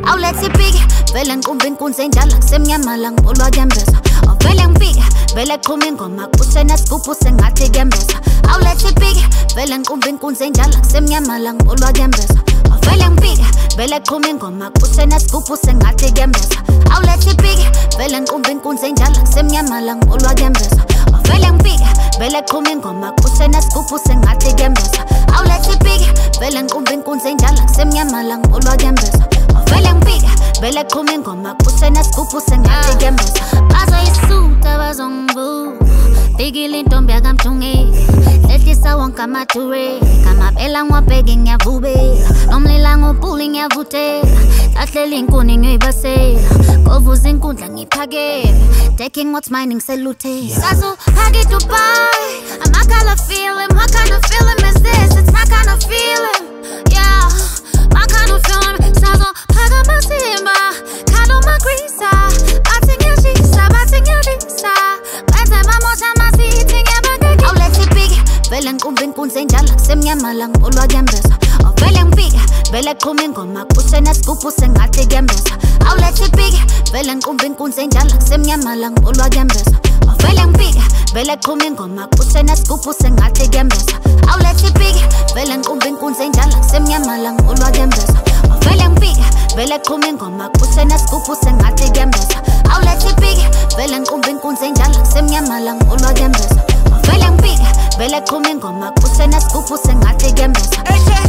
awulethi piki vele ngiqumba inkunzi enjalo kusemnyama la ngibulwa kuyembeza vele ngifike vele qhuma ingoma kusena sigubhu sengathi kuyembeza awulethi piki vele ngiqumba inkunzi enjalo kusemnyama la ngibulwa kuyembeza vele ngifike vele qhuma ingoma kusena sigubhu sengathi kuyembeza awulethi piki vele ngiqumba inkunzi enjalo kusemnyama la ngibulwa kuyembeza vele ngifike vele qhuma ingoma kusena sigubhu sengathi kuyembeza awulethi piki vele ngiqumba inkunzi enjalo kusemnyama la ngibulwa kuyembeza vele ngifike vele qhuma ingoma kusena sigubhu sengathi kuyembeza bazoyisuta bazongibuka fikile intombi yakamjungile lehlisa wonke amature ngamabela ngwabheke ngiyavubela nomlila ngobhuli ngiyavutela sahleli inkuni ngiyoyibasela ngovuza inkundla ngiphakele taking what's mine ngiseluthela sazophaka iDubai my kind of feeling what kind of feeling is this it's my kind of feeling yeah my kind of feeling sazophaka amasimba khalo magrisa bathi ngiyashisa bathi ngiyadisa benze mamosha masithi ngiyabangeki awulethi piki vele ngiqumba inkunzi enjalo kusemnyama la ngibulwa kuyembeza vele ngifike vele qhuma ingoma kusena sigubhu sengathi kuyembeza awulethi piki vele ngiqumba inkunzi enjalo kusemnyama la ngibulwa kuyembeza vele ngifike vele qhuma ingoma kusena sigubhu sengathi kuyembeza awulethi piki vele ngiqumba inkunzi enjalo kusemnyama la ngibulwa kuyembeza vele ngifike vele qhuma ingoma kusena sigubhu sengathi kuyembeza awulethi piki vele ngiqumba inkunzi enjalo kusemnyama la ngibulwa kuyembeza vele ngifike vele qhuma ingoma kusena sigubhu sengathi kuyembeza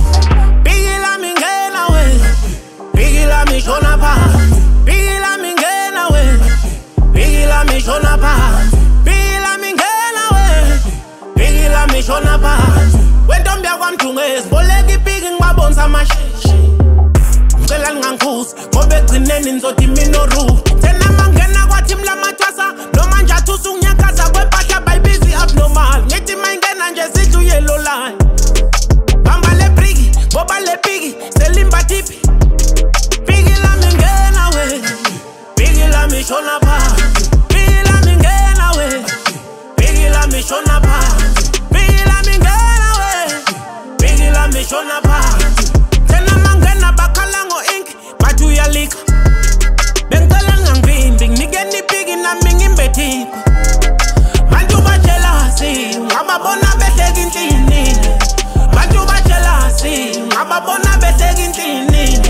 Biggie la mi ngena we Biggie la mi shona phansi Biggie la mi ngena we Biggie la mi shona phansi Biggie la mi ngena we Biggie la mi shona phansi Wentombi yakwamjungezi boleka ibhiki ngibabonisa amashishi ngicela ngangikhuzi ngoba egcineni nizothi mina orude thena mangena kwathi mlamathasa noma njathu usunyakaza kwempahla bayibizi abnormal ngithi mayingena nje sidlu yellow line bamba le brigi boba le pigi selimba tipi pigi la mingena we pigi la mishona phansi pigi la mingena we pigi la mishona phansi pigi la mingena we pigi la mishona phansi tena mangena bakalango ink bathu uyalika bengicela ngangivimbi nginikeni pigi nami ngimbethi bantu bajelasi ngababona behleka inhlini bantu bajelasi ngababona behleka inhlini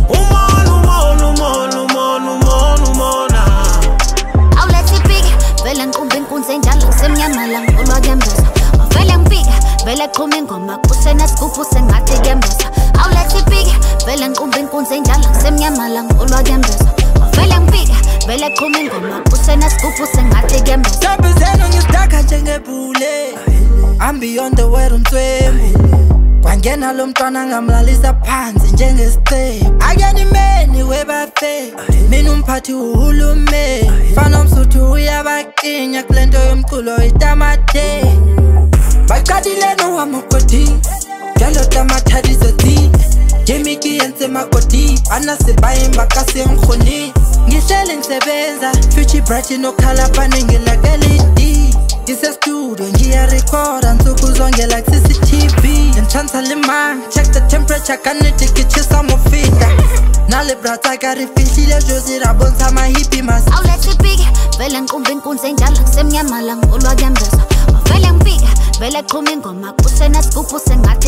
umona awulethi piki vele ngiqumba inkunzi enjalo kusemnyama la ngibulwa kuyembeza vele ngifike vele qhuma ingoma kusena sigubhu sengathi kuyembeza awulethi piki vele ngiqumba inkunzi enjalo kusemnyama la ngibulwa kuyembeza vele ngifike vele qhuma ingoma kusena sigubhu sengathi kuyembeza Sabizelo ngistaka njengebhule I'm beyond the world umthwembu kwangena lo mntwana ngamlalisa phansi njengestep akanimeni webafe mina umphathi uhulumeni fana umsuthu uyabaqinya kulento yomculo itamate baqadile nowamokoti njalo tamathadizothi jemiki yenze makoti anasibayimba kasengkhoni ngihlele ngisebenza futhi bright nokhala paningi like LED studio ngiyarecorda nsuku zonke like CCTV Enchanza lima check the temperature kaneti kichisa mofita nale brata karifihlile jozi rabonsa mahipi mas awulethi piki vele ngiqumba inkunzi enjalo kusemnyama la ngibulwa kuyembeza vele ngifike vele qhuma ingoma kusena sigubhu sengathi